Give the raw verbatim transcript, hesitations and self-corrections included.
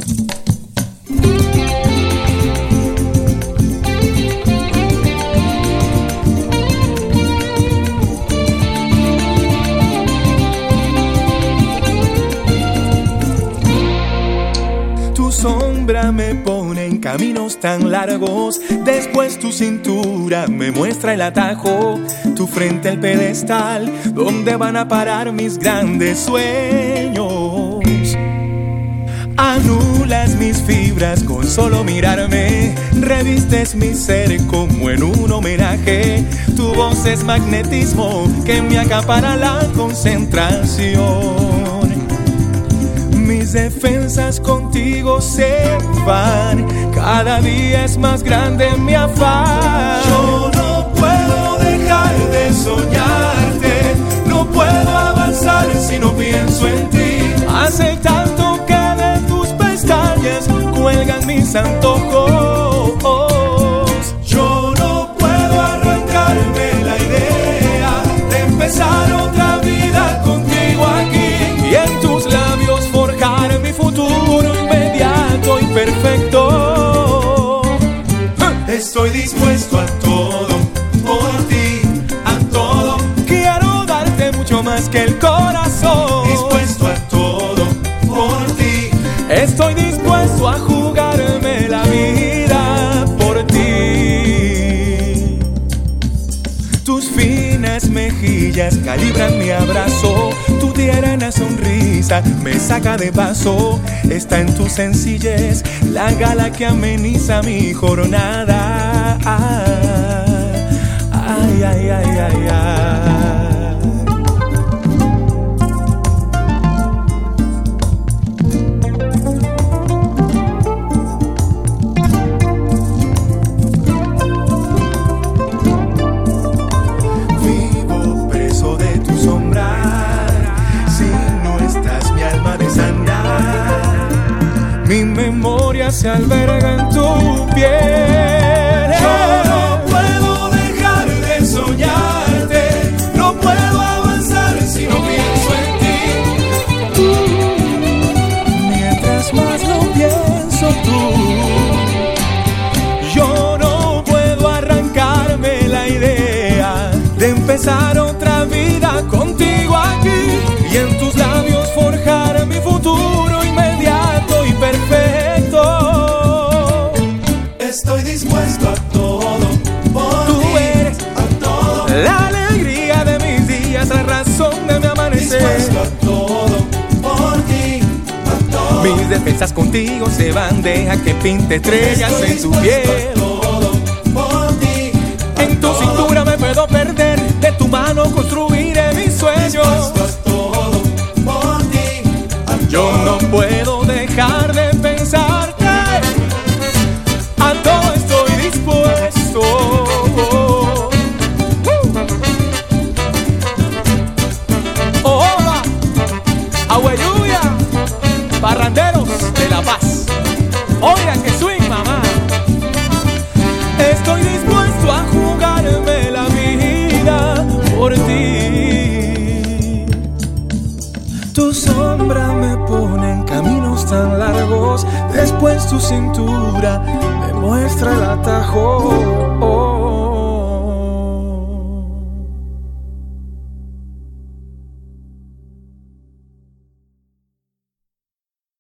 Tu sombra me pone en caminos tan largos, después tu cintura me muestra el atajo, tu frente el pedestal donde van a parar mis grandes sueños. Anulas mis fibras con solo mirarme, revistes mi ser como en un homenaje, tu voz es magnetismo que me acapara la concentración. Mis defensas contigo se van, cada día es más grande mi afán. Yo no puedo dejar de soñarte, no puedo avanzar si no pienso en ti. Hace tanto que de tus pestañas cuelgan mis antojos. Yo no puedo arrancarme la idea de empezar otra vida contigo aquí, y en tus labios forjar mi futuro inmediato y perfecto. Estoy dispuesto a todo por ti, a todo. Quiero darte mucho más que el corazón. Dispuesto a todo por ti. Estoy dispuesto a jugarme la vida por ti. Tus finas mejillas calibran mi abrazo, tu tierna sonrisa me saca de paso. Está en tu sencillez la gala que ameniza mi jornada. Ay, ay, ay, ay, ay. Mi memoria se alberga en tu piel. Yo no puedo dejar de soñarte, no puedo avanzar si no pienso en ti. Mientras más lo pienso tú, yo no puedo arrancarme la idea de empezar otra vida contigo aquí, y en tus labios forjar mi futuro inmediato y perfecto. Estoy dispuesto a todo por Tú ti, eres a todo. la alegría de mis días, la razón de mi amanecer. Dispuesto a todo por ti, a todo. Mis defensas contigo se van, deja que pinte estrellas Estoy en tu dispuesto piel. a todo por ti, a En tu todo. cintura me puedo perder, de tu mano construiré mis sueños. Dispuesto a todo por ti, a Yo todo. no puedo dejar de pensarte, a todo estoy dispuesto. Oh, va, Agüeyuya, parranderos de La Paz. Oigan que swing, mamá. Estoy dispuesto a jugarme la vida por ti. Tu sombra me pone en caminos tan largos, después tu cintura me muestra el atajo.